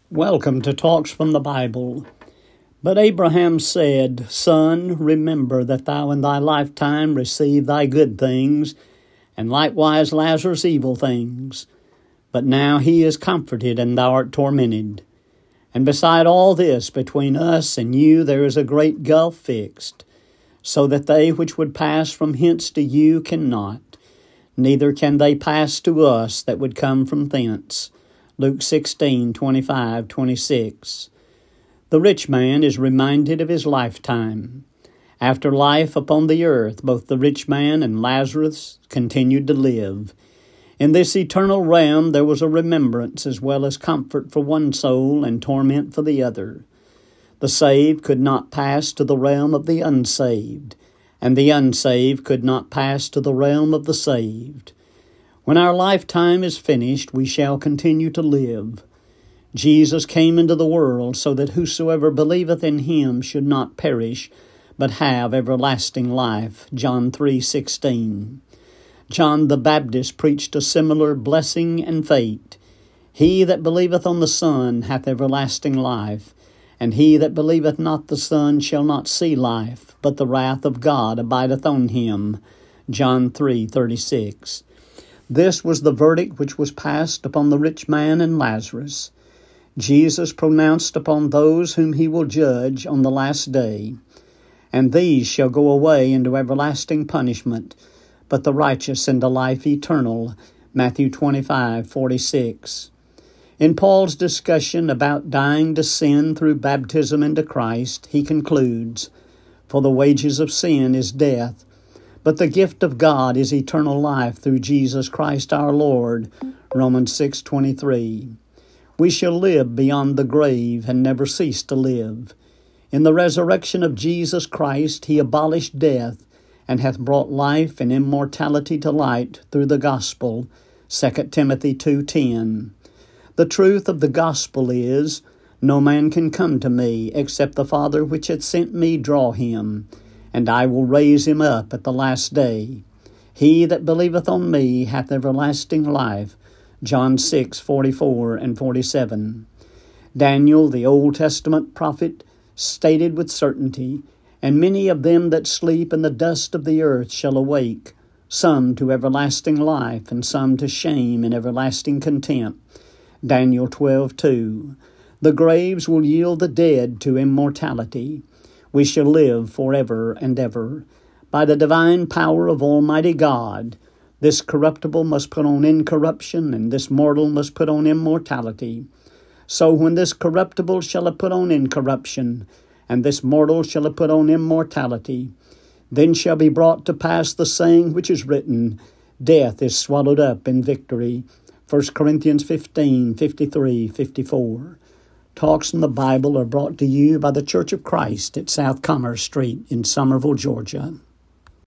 Welcome to Talks from the Bible. But Abraham said, Son, remember that thou in thy lifetime received thy good things, and likewise Lazarus evil things. But now he is comforted, and thou art tormented. And beside all this, between us and you there is a great gulf fixed, so that they which would pass from hence to you cannot, neither can they pass to us that would come from thence. Luke 16:25-26. The rich man is reminded of his lifetime. After life upon the earth, both the rich man and Lazarus continued to live. In this eternal realm there was a remembrance as well as comfort for one soul and torment for the other. The saved could not pass to the realm of the unsaved, and the unsaved could not pass to the realm of the saved. When our lifetime is finished, we shall continue to live. Jesus came into the world so that whosoever believeth in him should not perish, but have everlasting life. John 3:16. John the Baptist preached a similar blessing and fate. He that believeth on the Son hath everlasting life, and he that believeth not the Son shall not see life, but the wrath of God abideth on him. John 3:36. This was the verdict which was passed upon the rich man and Lazarus. Jesus pronounced upon those whom he will judge on the last day, and these shall go away into everlasting punishment, but the righteous into life eternal. Matthew 25:46. In Paul's discussion about dying to sin through baptism into Christ, he concludes, For the wages of sin is death, but the gift of God is eternal life through Jesus Christ our Lord. Romans 6:23. We shall live beyond the grave and never cease to live. In the resurrection of Jesus Christ, he abolished death and hath brought life and immortality to light through the gospel. 2 Timothy 2:10. The truth of the gospel is, No man can come to me except the Father which hath sent me draw him, and I will raise him up at the last day. He that believeth on me hath everlasting life. John 6:44 and 47. Daniel, the Old Testament prophet, stated with certainty, And many of them that sleep in the dust of the earth shall awake, some to everlasting life, and some to shame and everlasting contempt. Daniel 12:2. The graves will yield the dead to immortality. We shall live forever and ever. By the divine power of Almighty God, this corruptible must put on incorruption, and this mortal must put on immortality. So when this corruptible shall have put on incorruption, and this mortal shall have put on immortality, then shall be brought to pass the saying which is written, Death is swallowed up in victory. 1 Corinthians 15:53-54. Talks from the Bible are brought to you by the Church of Christ at South Commerce Street in Summerville, Georgia.